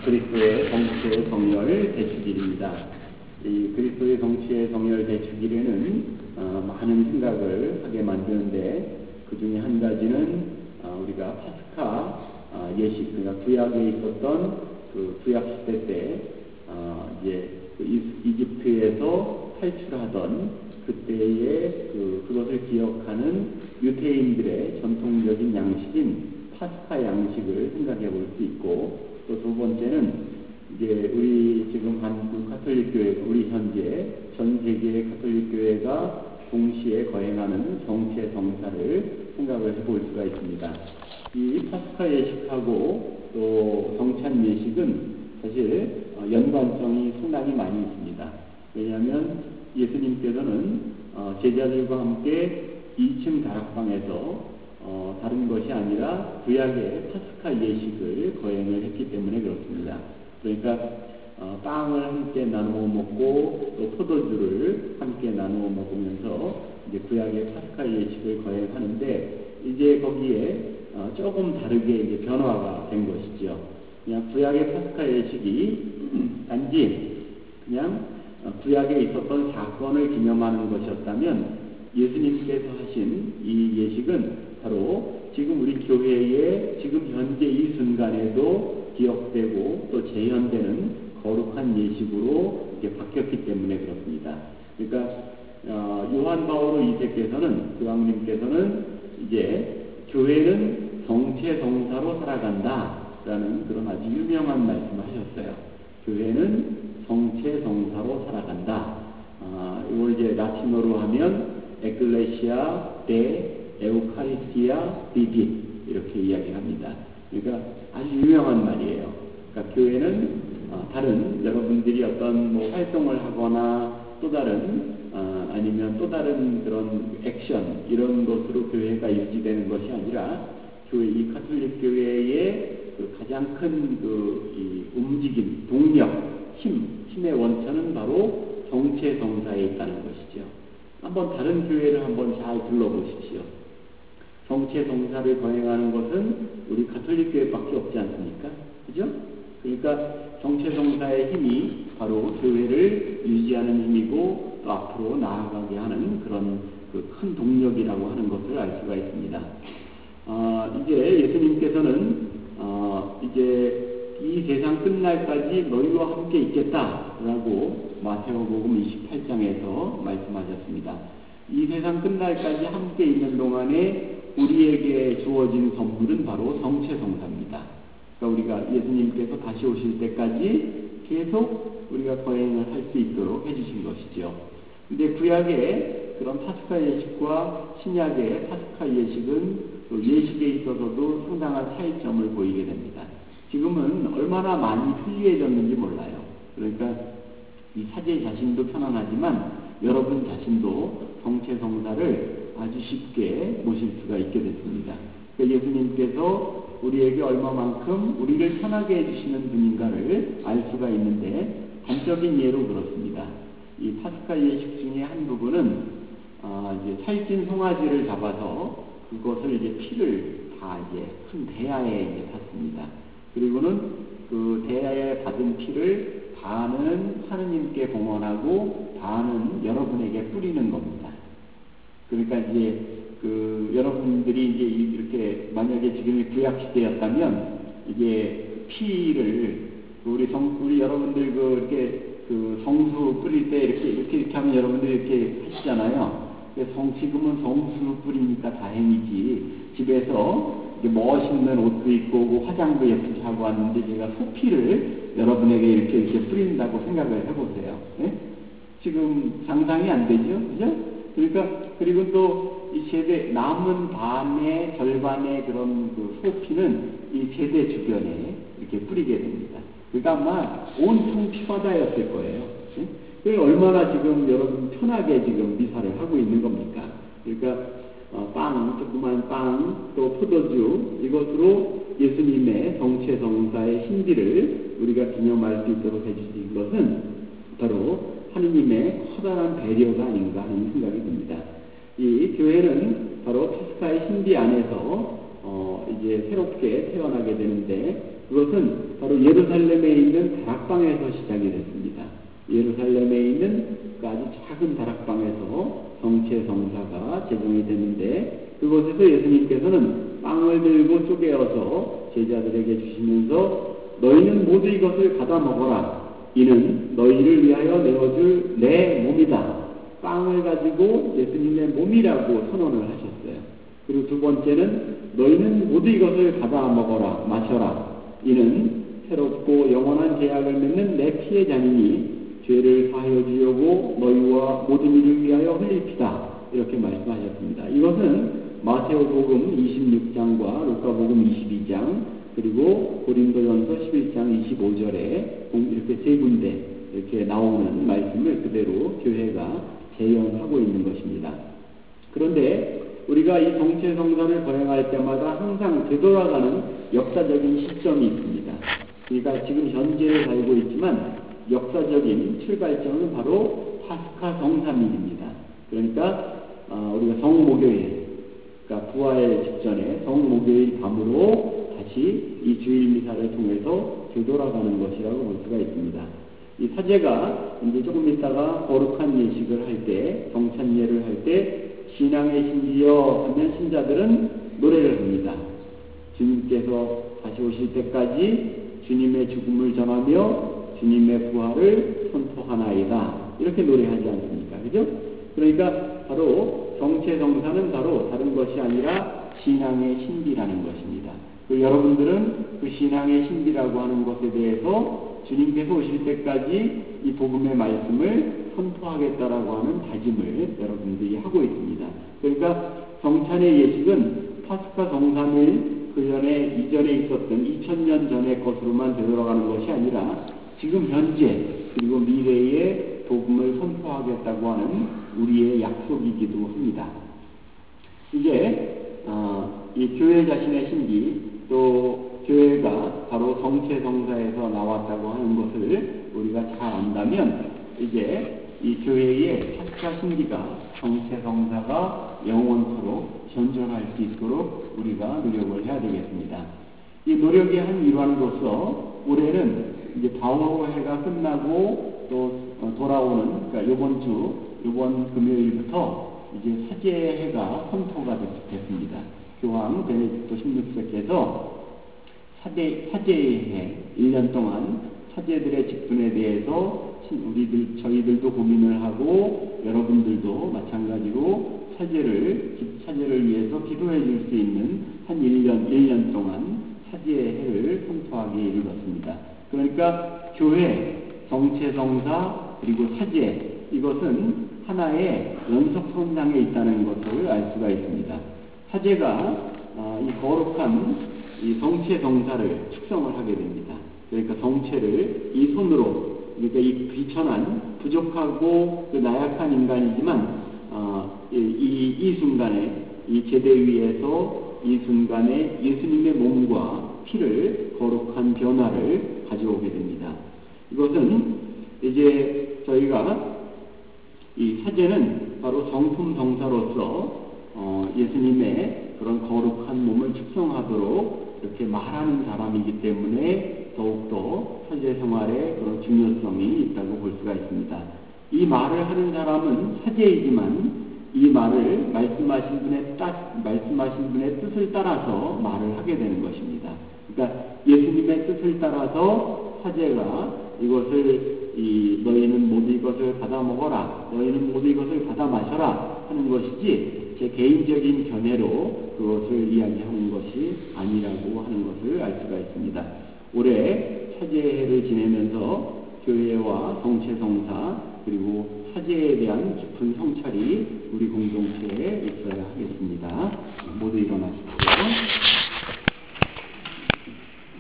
그리스도의 성취의 성열 대축일입니다. 이 그리스도의 성취의 성열 대축일에는 많은 생각을 하게 만드는데 그 중에 한 가지는 우리가 파스카 예식, 그러니까 구약에 있었던 그 구약 시대 때 이제 이집트에서 탈출하던 그때의 그것을 기억하는 유대인들의 전통적인 양식인 파스카 양식을 생각해 볼 수 있고, 또 두 번째는 이제 우리 지금 한국 가톨릭 교회, 우리 현재 전 세계의 가톨릭 교회가 동시에 거행하는 정체 성사를 생각을 해볼 수가 있습니다. 이 파스카 예식하고 또 성찬 예식은 사실 연관성이 상당히 많이 있습니다. 왜냐하면 예수님께서는 제자들과 함께 2층 다락방에서 다른 것이 아니라 구약의 파스카 예식을 거행을 했기 때문에 그렇습니다. 그러니까 빵을 함께 나누어 먹고 또 포도주를 함께 나누어 먹으면서 이제 구약의 파스카 예식을 거행하는데, 이제 거기에 조금 다르게 이제 변화가 된 것이죠. 그냥 구약의 파스카 예식이 단지 그냥 구약에 있었던 사건을 기념하는 것이었다면, 예수님께서 하신 이 예식은 바로 지금 우리 교회의 지금 현재 이 순간에도 기억되고 또 재현되는 거룩한 예식으로 이렇게 바뀌었기 때문에 그렇습니다. 그러니까 요한 바오로 2세께서는, 교황님께서는 이제 교회는 정체성사로 살아간다라는 그런 아주 유명한 말씀을 하셨어요. 교회는 정체성사로 살아간다. 이걸 이제 라틴어로 하면 에클레시아 데 에우카리스티아 비디 이렇게 이야기합니다. 그러니까 아주 유명한 말이에요. 그러니까 교회는 다른 여러분들이 어떤 뭐 활동을 하거나 또 다른 아니면 또 다른 그런 액션 이런 것으로 교회가 유지되는 것이 아니라 이 가톨릭 교회의 그 가장 큰 이 움직임, 동력, 힘의 원천은 바로 정체성사에 있다는 것이죠. 한번 다른 교회를 한번 잘 둘러보십시오. 정체성사를 거행하는 것은 우리 가톨릭 교회밖에 없지 않습니까? 그죠? 그러니까 정체성사의 힘이 바로 교회를 유지하는 힘이고 또 앞으로 나아가게 하는 그런 큰 동력이라고 하는 것을 알 수가 있습니다. 이제 예수님께서는 이제 이 세상 끝날까지 너희와 함께 있겠다라고 마태복음 28장에서 말씀하셨습니다. 이 세상 끝날까지 함께 있는 동안에 우리에게 주어진 선물은 바로 정체성사입니다. 그러니까 우리가 예수님께서 다시 오실 때까지 계속 우리가 거행을 할 수 있도록 해주신 것이죠. 근데 구약의 그런 파스카 예식과 신약의 파스카 예식은 또 예식에 있어서도 상당한 차이점을 보이게 됩니다. 지금은 얼마나 많이 편리해졌는지 몰라요. 그러니까 이 사제 자신도 편안하지만 여러분 자신도 정체성사를 아주 쉽게 모실 수가 있게 됐습니다. 그러니까 예수님께서 우리에게 얼마만큼 우리를 편하게 해주시는 분인가를 알 수가 있는데, 단적인 예로 그렇습니다. 이 파스카 예식 중에 한 부분은 이제 살찐 송아지를 잡아서 그것을 이제 피를 다 이제 큰 대야에 이제 탔습니다. 그리고는 그 대야에 받은 피를 반은 하느님께 봉헌하고 반은 여러분에게 뿌리는 겁니다. 그러니까 이제 여러분들이 이제 이렇게 만약에 지금이 구약 시대였다면 이게 피를 우리 여러분들 이렇게 성수 뿌릴 때 이렇게 하면 여러분들이 이렇게 하시잖아요. 지금은 성수 뿌리니까 다행이지. 집에서 멋있는 옷도 입고 화장도 예쁘게 하고 왔는데 제가 소피를 여러분에게 이렇게 뿌린다고 생각을 해보세요. 네? 지금 상상이 안 되죠? 그죠? 그러니까, 그리고 또 이 제대, 남은 반의 절반의 그런 소피는 이 제대 주변에 이렇게 뿌리게 됩니다. 그러니까 아마 온통 피바다였을 거예요. 네? 그게 얼마나 지금 여러분 편하게 지금 미사를 하고 있는 겁니까? 그러니까 조그만 빵, 또 포도주, 이것으로 예수님의 정체성사의 신비를 우리가 기념할 수 있도록 해주신 것은 바로 하느님의 커다란 배려가 아닌가 하는 생각이 듭니다. 이 교회는 바로 파스카의 신비 안에서 이제 새롭게 태어나게 되는데, 그것은 바로 예루살렘에 있는 다락방에서 시작이 됐습니다. 예루살렘에 있는 그 아주 작은 다락방에서 성체성사가 제정이 됐는데, 그곳에서 예수님께서는 빵을 들고 쪼개어서 제자들에게 주시면서 너희는 모두 이것을 받아 먹어라. 이는 너희를 위하여 내어줄 내 몸이다. 빵을 가지고 예수님의 몸이라고 선언을 하셨어요. 그리고 두 번째는 너희는 모두 이것을 받아 먹어라, 마셔라. 이는 새롭고 영원한 계약을 맺는 내 피의 잔이니 죄를 사하여 주려고 너희와 모든 이를 위하여 흘릴 피다. 이렇게 말씀하셨습니다. 이것은 마테오복음 26장과 루카복음 22장 그리고 고린도전서 11장 25절에 이렇게 세 군데 이렇게 나오는 말씀을 그대로 교회가 재현하고 있는 것입니다. 그런데 우리가 이 성체성사를 거행할 때마다 항상 되돌아가는 역사적인 시점이 있습니다. 우리가 지금 현재에 살고 있지만 역사적인 출발점은 바로 파스카 성삼일입니다. 그러니까 우리가 성목요일, 그러니까 부활 직전에 성목요일 밤으로 다시 이 주일 미사를 통해서 되돌아가는 것이라고 볼 수가 있습니다. 이 사제가 이제 조금 있다가 거룩한 예식을 할 때, 성찬예를 할 때 신앙의 신지여 하면 신자들은 노래를 합니다. 주님께서 다시 오실 때까지 주님의 죽음을 전하며 주님의 부활을 선포하나이다. 이렇게 노래하지 않습니까? 그죠? 그러니까 바로 성체성사는 바로 다른 것이 아니라 신앙의 신비라는 것입니다. 여러분들은 그 신앙의 신비라고 하는 것에 대해서 주님께서 오실 때까지 이 복음의 말씀을 선포하겠다라고 하는 다짐을 여러분들이 하고 있습니다. 그러니까 성찬의 예식은 파스카 성삼일 이전에 있었던 2000년 전의 것으로만 되돌아가는 것이 아니라 지금 현재 그리고 미래의 복음을 선포하겠다고 하는 우리의 약속이기도 합니다. 이제 이 교회 자신의 신비 또 교회가 바로 성체성사에서 나왔다고 하는 것을 우리가 잘 안다면 이제 이 교회의 파스카 신비가 성체성사가 영원토록 현존할 수 있도록 우리가 노력을 해야 되겠습니다. 이 노력의 한 일환으로서 올해는 이제 바오해가 끝나고 또 돌아오는 그러니까 이번 금요일부터 이제 사제해가 선포가 됐습니다. 교황 베네딕토 16세께서 사제해 1년 동안 사제들의 직분에 대해서 저희들도 고민을 하고 여러분들도 마찬가지로 사제를 위해서 기도해 줄 수 있는 한 1년 동안 사제해를 선포하게 이르렀습니다. 그러니까 교회, 성체성사, 그리고 사제, 이것은 하나의 연속선상에 있다는 것을 알 수가 있습니다. 사제가 이 거룩한 이 성체성사를 축성을 하게 됩니다. 그러니까 성체를 이 손으로, 그러니까 이 비천한, 부족하고 나약한 인간이지만 이 순간에 이 제대 위에서 이 순간에 예수님의 몸과 피를 거룩한 변화를 가져오게 됩니다. 이것은 이제 저희가 이 사제는 바로 성품 성사로서 예수님의 그런 거룩한 몸을 축성하도록 이렇게 말하는 사람이기 때문에 더욱더 사제 생활에 그런 중요성이 있다고 볼 수가 있습니다. 이 말을 하는 사람은 사제이지만 이 말을 말씀하신 분의 뜻을 따라서 말을 하게 되는 것입니다. 그러니까 예수님의 뜻을 따라서 사제가 이것을 너희는 모두 이것을 받아 먹어라, 너희는 모두 이것을 받아 마셔라 하는 것이지 제 개인적인 견해로 그것을 이야기하는 것이 아니라고 하는 것을 알 수가 있습니다. 올해 사제해를 지내면서 교회와 성체성사 그리고 사제에 대한 깊은 성찰이 우리 공동체에 있어야 하겠습니다. 모두 일어나십시오.